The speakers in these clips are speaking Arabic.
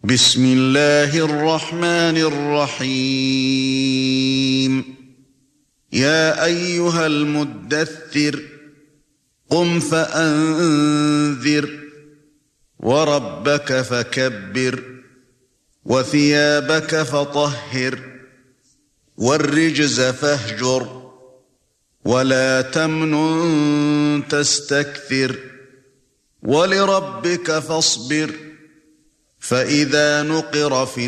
بسم الله الرحمن الرحيم يا أيها المدثر قم فأنذر وربك فكبر وثيابك فطهر والرجز فاهجر ولا تمنن تستكثر ولربك فاصبر فإذا نقر في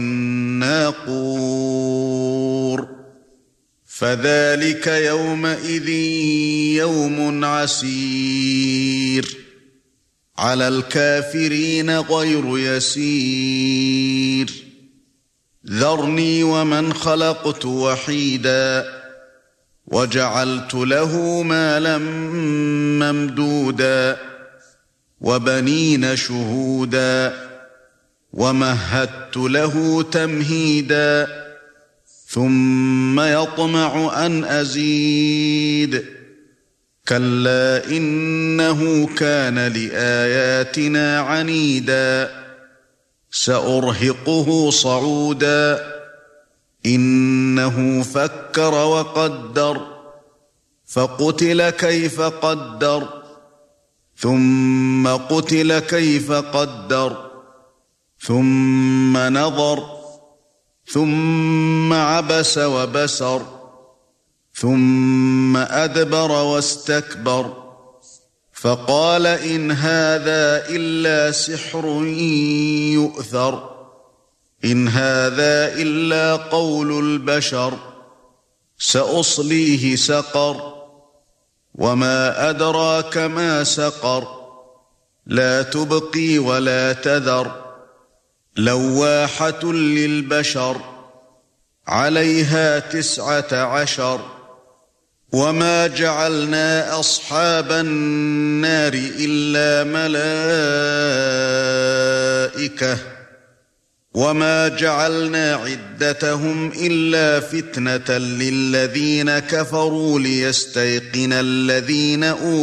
الناقور فذلك يومئذ يوم عسير على الكافرين غير يسير ذرني ومن خلقت وحيدا وجعلت له مالا ممدودا وبنين شهودا ومهدت له تمهيدا ثم يطمع أن أزيد كلا إنه كان لآياتنا عنيدا سأرهقه صعودا إنه فكر وقدر فقتل كيف قدر ثم قتل كيف قدر ثم نظر ثم عبس وبسر ثم أدبر واستكبر فقال إن هذا إلا سحر يؤثر إن هذا إلا قول البشر سأصليه سقر وما أدراك ما سقر لا تبقي ولا تذر لواحة للبشر عليها 19 وما جعلنا أصحاب النار إلا ملائكة وما جعلنا عدتهم إلا فتنة للذين كفروا ليستيقن الذين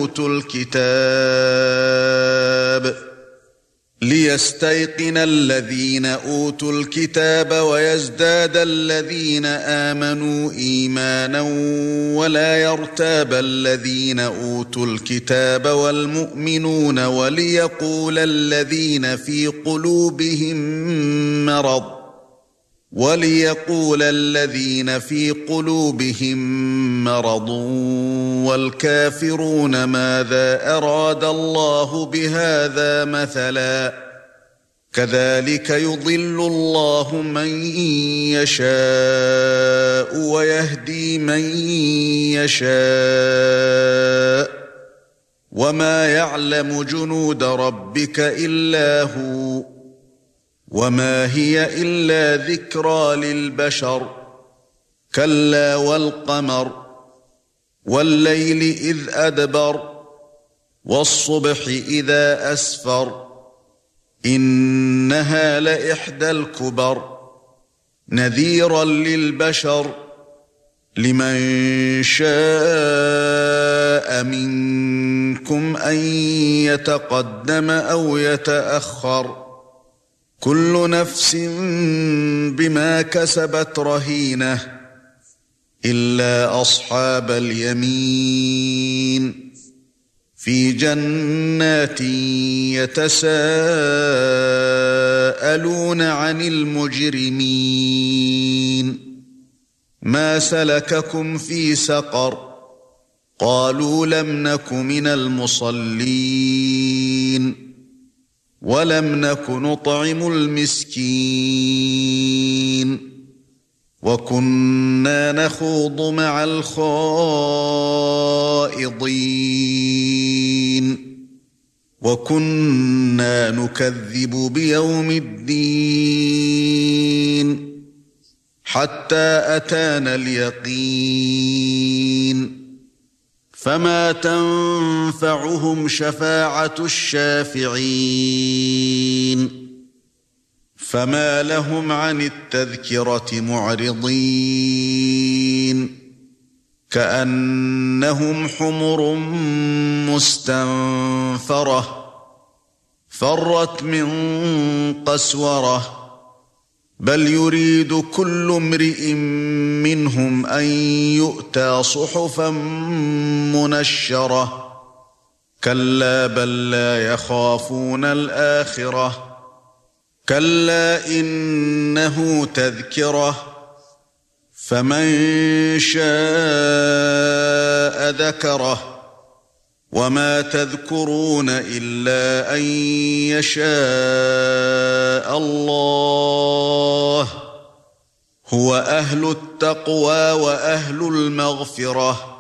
أوتوا الكتاب ويزداد الذين آمنوا إيمانا ولا يرتاب الذين أوتوا الكتاب والمؤمنون وليقول الذين في قلوبهم مرض والكافرون ماذا أراد الله بهذا مثلا كذلك يضل الله من يشاء ويهدي من يشاء وما يعلم جنود ربك إلا هو وما هي إلا ذكرى للبشر كلا والقمر والليل إذ أدبر والصبح إذا أسفر إنها لإحدى الكبر نذيرا للبشر لمن شاء منكم أن يتقدم أو يتأخر كل نفس بما كسبت رهينة إلا أصحاب اليمين في جنات يتساءلون عن المجرمين ما سلككم في سقر قالوا لم نك من المصلين ولم نك نطعم المسكين وكنا نخوض مع الخائضين وكنا نكذب بيوم الدين حتى أتانا اليقين فما تنفعهم شفاعة الشافعين فما لهم عن التذكرة معرضين كأنهم حمر مستنفرة فرت من قسورة بل يريد كل امرئ منهم أن يؤتى صحفا منشرة كلا بل لا يخافون الآخرة كلا إنه تذكرة فمن شاء ذكره وما تذكرون إلا أن يشاء الله هو أهل التقوى وأهل المغفرة